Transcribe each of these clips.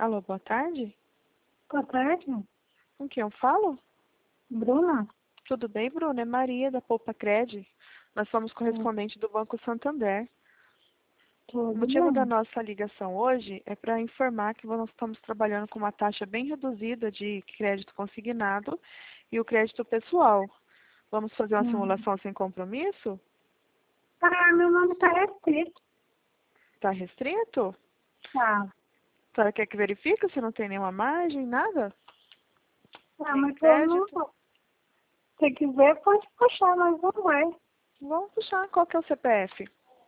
Alô, boa tarde. Boa tarde, Com quem eu falo? Bruna. Tudo bem, Bruna? É Maria, da Poupa Cred. Nós somos correspondente do Banco Santander. O Tudo motivo da bem? nossa ligação hoje é para informar que nós estamos trabalhando com uma taxa bem reduzida de crédito consignado e o crédito pessoal. Vamos fazer uma Hum. simulação sem compromisso? Meu nome tá restrito. Está restrito? Tá. A senhora quer que verifique se não tem nenhuma margem, nada? Nem Mas eu não crédito? vou. Se quiser, pode puxar, mas não vai. Vamos puxar. Qual que é o CPF?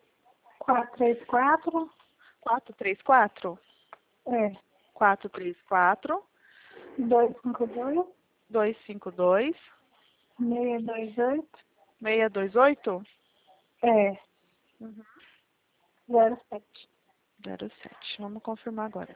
434. 434? É. 434 252. 252 628. 628? É. Uhum. 07. 07. Vamos confirmar agora.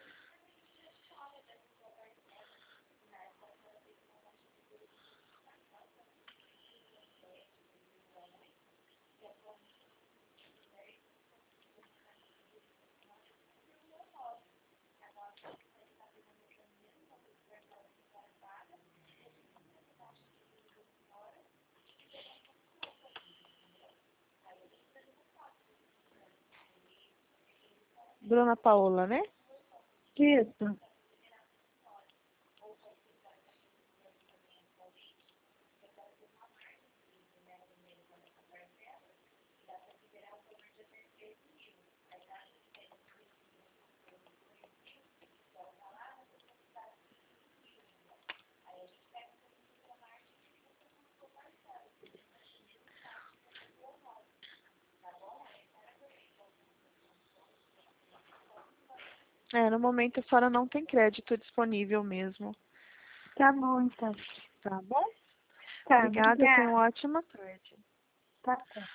Bruna Paola, né? Isso. No momento a senhora não tem crédito disponível mesmo. Tá bom, então. Tá bom? Tá, Obrigada, tenha obrigada. uma ótima tarde. Tá certo.